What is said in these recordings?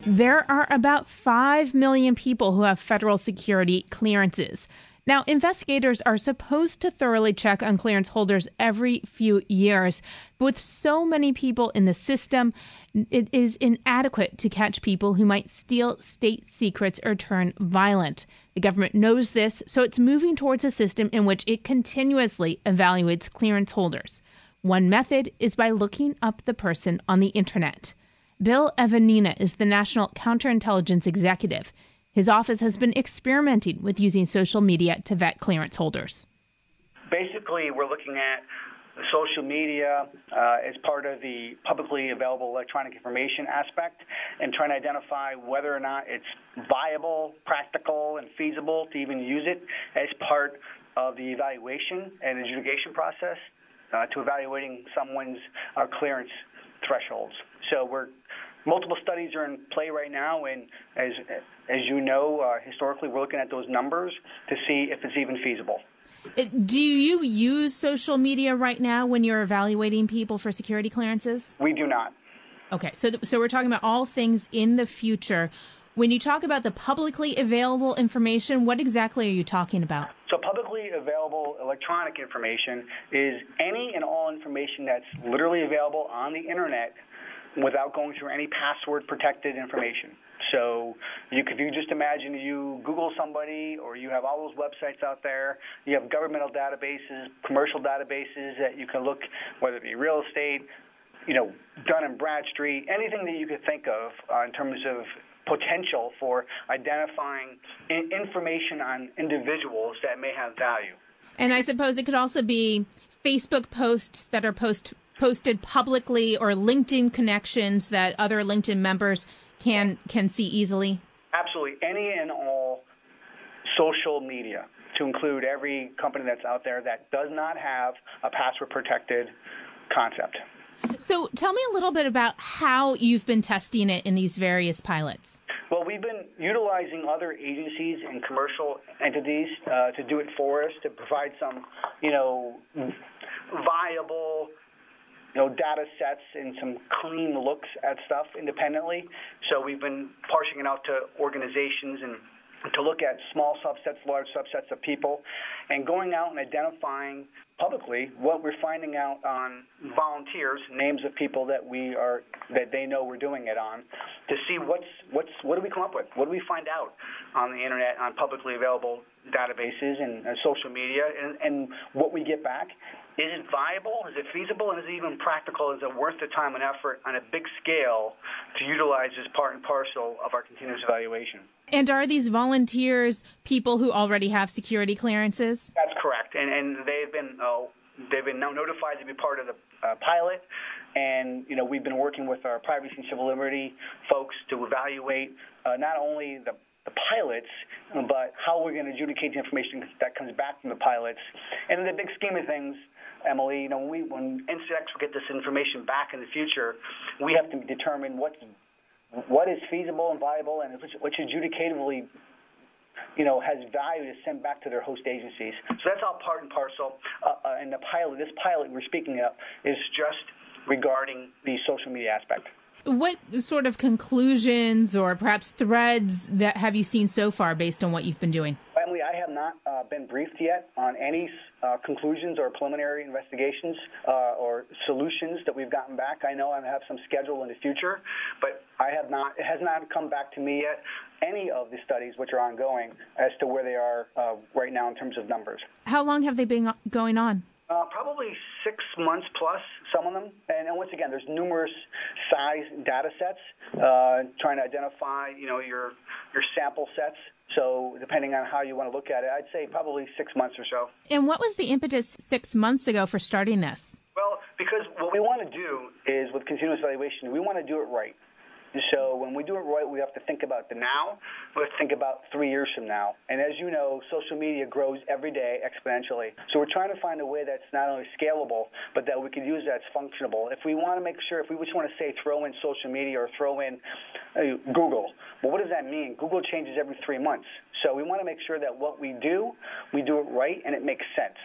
There are about 5 million people who have federal security clearances. Now, investigators are supposed to thoroughly check on clearance holders every few years, but with so many people in the system, it is inadequate to catch people who might steal state secrets or turn violent. The government knows this, so it's moving towards a system in which it continuously evaluates clearance holders. One method is by looking up the person on the internet. Bill Evanina is the National Counterintelligence Executive. His office has been experimenting with using social media to vet clearance holders. Basically, we're looking at social media as part of the publicly available electronic information aspect and trying to identify whether or not it's viable, practical, and feasible to even use it as part of the evaluation and adjudication process to evaluating someone's clearance thresholds. So multiple studies are in play right now, and as you know, historically, we're looking at those numbers to see if it's even feasible. Do you use social media right now when you're evaluating people for security clearances? We do not. Okay, so we're talking about all things in the future. When you talk about the publicly available information, what exactly are you talking about? So publicly available electronic information is any and all information that's literally available on the internet without going through any password-protected information. So if you just imagine you Google somebody or you have all those websites out there, you have governmental databases, commercial databases that you can look, whether it be real estate, Dun & Bradstreet, anything that you could think of in terms of potential for identifying information on individuals that may have value. And I suppose it could also be Facebook posts that are posted publicly or LinkedIn connections that other LinkedIn members can see easily? Absolutely. Any and all social media, to include every company that's out there that does not have a password-protected concept. So tell me a little bit about how you've been testing it in these various pilots. Well, we've been utilizing other agencies and commercial entities to do it for us, to provide some, viable data sets and some clean looks at stuff independently. So we've been parsing it out to organizations and to look at small subsets, large subsets of people, and going out and identifying publicly what we're finding out on volunteers, names of people that they know we're doing it on, to see what do we come up with? What do we find out on the internet, on publicly available databases and social media, and what we get back. Is it viable? Is it feasible? And is it even practical? Is it worth the time and effort on a big scale to utilize as part and parcel of our continuous evaluation? And are these volunteers people who already have security clearances? That's correct. And they've been notified to be part of the pilot. And, we've been working with our privacy and civil liberty folks to evaluate not only the pilots, but how we're going to adjudicate the information that comes back from the pilots. And in the big scheme of things, Emily, when NCX will get this information back in the future, we have to determine what is feasible and viable and which adjudicatively, has value to send back to their host agencies. So that's all part and parcel. And this pilot we're speaking of is just regarding the social media aspect. What sort of conclusions or perhaps threads that have you seen so far based on what you've been doing? Emily, I have not been briefed yet on any conclusions or preliminary investigations or solutions that we've gotten back. I know I have some scheduled in the future, but it has not come back to me yet, any of the studies which are ongoing, as to where they are right now in terms of numbers. How long have they been going on? Probably 6 months plus, some of them. And once again, there's numerous size data sets trying to identify, your sample sets. So depending on how you want to look at it, I'd say probably 6 months or so. And what was the impetus 6 months ago for starting this? Well, because what we want to do is, with continuous evaluation, we want to do it right. So when we do it right, we have to think about the now. We have to think about 3 years from now. And as you know, social media grows every day exponentially. So we're trying to find a way that's not only scalable, but that we can use that's functional. If we want to make sure, if we just want to say throw in social media or throw in Google, well, what does that mean? Google changes every 3 months. So we want to make sure that what we do it right and it makes sense.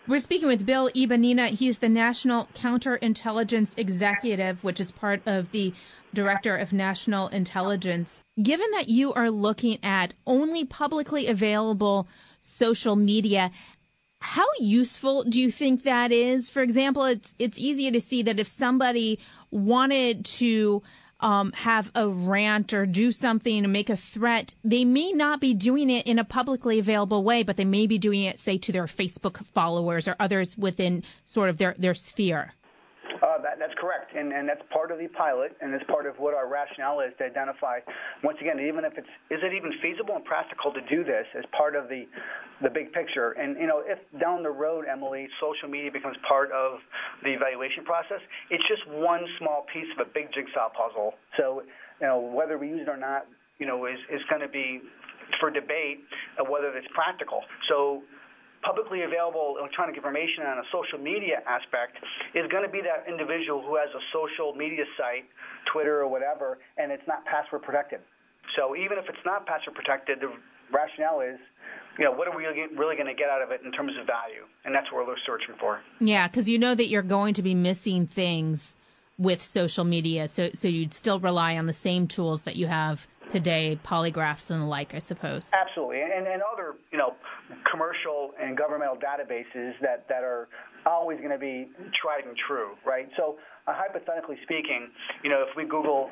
We're speaking with Bill Ibanina. He's the National Counterintelligence Executive, which is part of the Director of National Intelligence. Given that you are looking at only publicly available social media, how useful do you think that is? For example, it's easy to see that if somebody wanted to have a rant or do something to make a threat, they may not be doing it in a publicly available way, but they may be doing it, say, to their Facebook followers or others within sort of their sphere. That's correct, and that's part of the pilot, and it's part of what our rationale is to identify, once again, even if is it even feasible and practical to do this as part of the big picture? And, if down the road, Emily, social media becomes part of the evaluation process, it's just one small piece of a big jigsaw puzzle. So, whether we use it or not, is going to be for debate whether it's practical. So, publicly available electronic information on a social media aspect is going to be that individual who has a social media site, Twitter or whatever, and it's not password protected. So even if it's not password protected, the rationale is, what are we really going to get out of it in terms of value? And that's what we're searching for. Yeah, because you know that you're going to be missing things with social media, so you'd still rely on the same tools that you have today, polygraphs and the like, I suppose. Absolutely, and other commercial and governmental databases that are always going to be tried and true, right? So hypothetically speaking, if we Google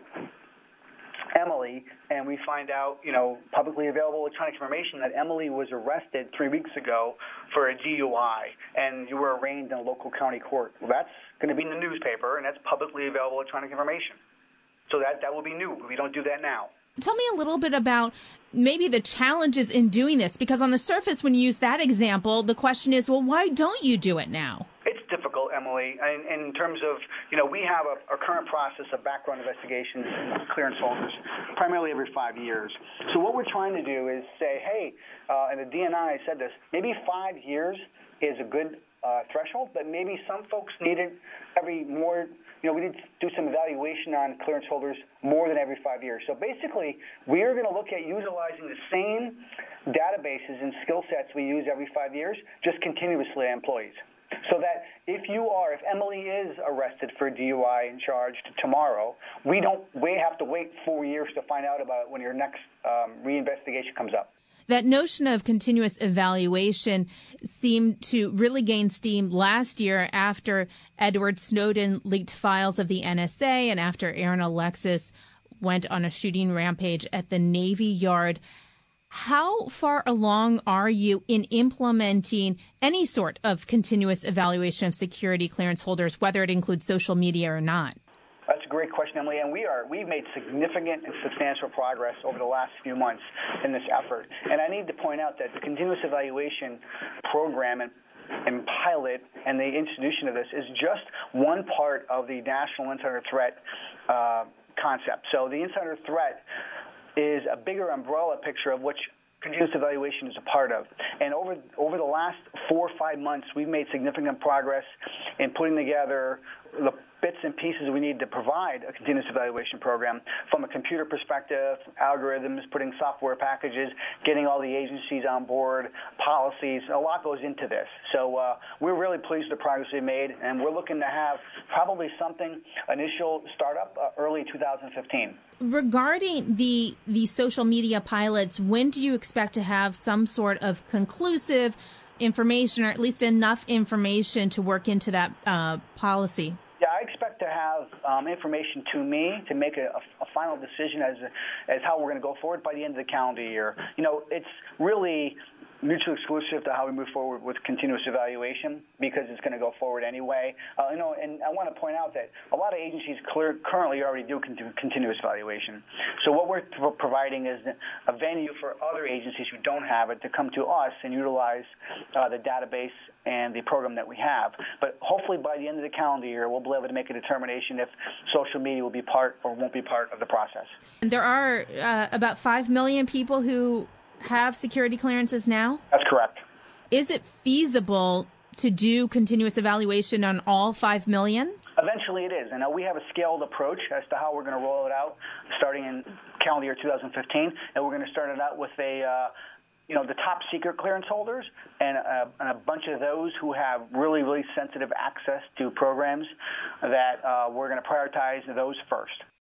Emily and we find out, publicly available electronic information that Emily was arrested 3 weeks ago for a DUI and you were arraigned in a local county court, well, that's going to be in the newspaper and that's publicly available electronic information. So that will be new. We don't do that now. Tell me a little bit about maybe the challenges in doing this, because on the surface, when you use that example, the question is, well, why don't you do it now? It's difficult, Emily, in terms of, we have a current process of background investigations and clearance holders primarily every 5 years. So what we're trying to do is say, hey, and the DNI said this, maybe 5 years is a good threshold, but maybe some folks need it every more. We need to do some evaluation on clearance holders more than every 5 years. So basically, we are going to look at utilizing the same databases and skill sets we use every 5 years, just continuously on employees. So that if Emily is arrested for DUI and charged tomorrow, we have to wait 4 years to find out about it when your next reinvestigation comes up. That notion of continuous evaluation seemed to really gain steam last year after Edward Snowden leaked files of the NSA and after Aaron Alexis went on a shooting rampage at the Navy Yard. How far along are you in implementing any sort of continuous evaluation of security clearance holders, whether it includes social media or not? That's a great question, Emily, and we've made significant and substantial progress over the last few months in this effort. And I need to point out that the continuous evaluation program and pilot and the institution of this is just one part of the national insider threat concept. So the insider threat is a bigger umbrella picture of which continuous evaluation is a part of. And over the last 4 or 5 months, we've made significant progress in putting together the bits and pieces we need to provide a continuous evaluation program from a computer perspective, algorithms, putting software packages, getting all the agencies on board, policies. A lot goes into this. So we're really pleased with the progress we made, and we're looking to have probably something initial startup early 2015. Regarding the social media pilots, when do you expect to have some sort of conclusive information, or at least enough information to work into that policy? Yeah, I expect to have information to me to make a final decision as how we're going to go forward by the end of the calendar year. It's really mutually exclusive to how we move forward with continuous evaluation because it's going to go forward anyway. And I want to point out that a lot of agencies currently already do continuous evaluation. So what we're providing is a venue for other agencies who don't have it to come to us and utilize the database and the program that we have. But hopefully by the end of the calendar year, we'll be able to make a determination if social media will be part or won't be part of the process. And there are about 5 million people who have security clearances now? That's correct. Is it feasible to do continuous evaluation on all 5 million? Eventually it is. And we have a scaled approach as to how we're going to roll it out starting in calendar year 2015. And we're going to start it out with a the top secret clearance holders and a bunch of those who have really, really sensitive access to programs that we're going to prioritize those first.